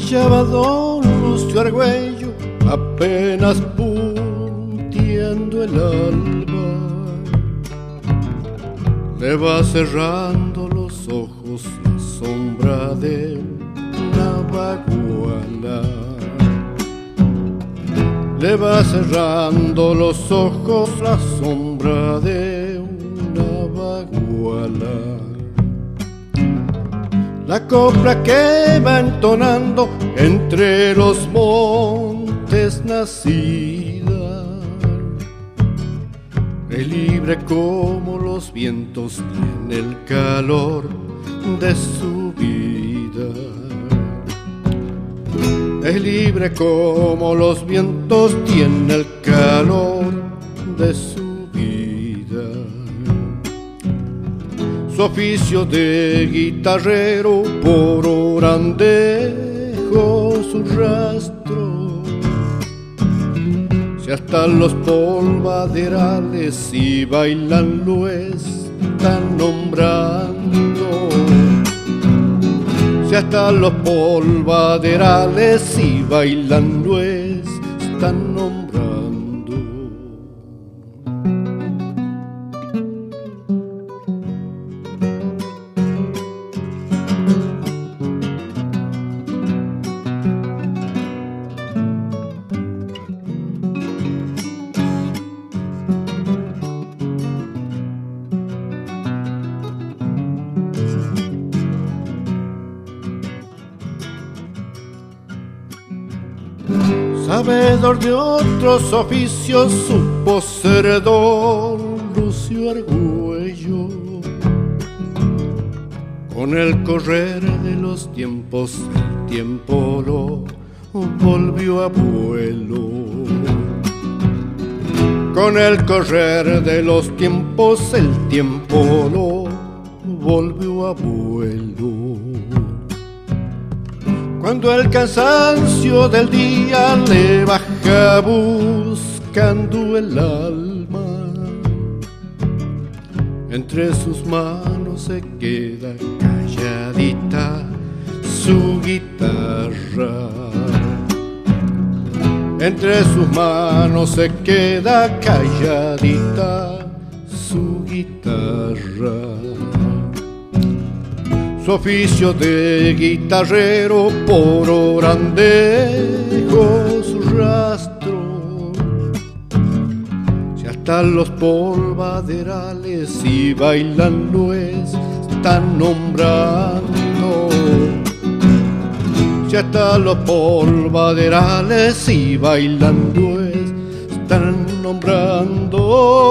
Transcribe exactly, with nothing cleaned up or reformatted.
Ya va don Lucio Argüello apenas puntiendo el alba. Le va cerrando los ojos la sombra de una baguala. Le va cerrando los ojos la sombra de una baguala. La copla que va entonando entre los montes nacida es libre como los vientos, tiene el calor de su vida. Es libre como los vientos, tiene el calor de su vida. Su oficio de guitarrero por Orán dejó su rastro. Si hasta los polvaderales y bailan lo están nombrando. Si hasta los polvaderales y bailan lo están nombrando. Sabedor de otros oficios, supo ser don Lucio Argüello. Con el correr de los tiempos, el tiempo lo volvió abuelo. Con el correr de los tiempos, el tiempo lo volvió abuelo. Cuando el cansancio del día le baja buscando el alma, entre sus manos se queda calladita su guitarra. Entre sus manos se queda calladita su guitarra. Su oficio de guitarrero por Orán dejó su rastro. Si hasta los polvaderales y bailan lo están nombrando. Si hasta los polvaderales y bailan lo están nombrando.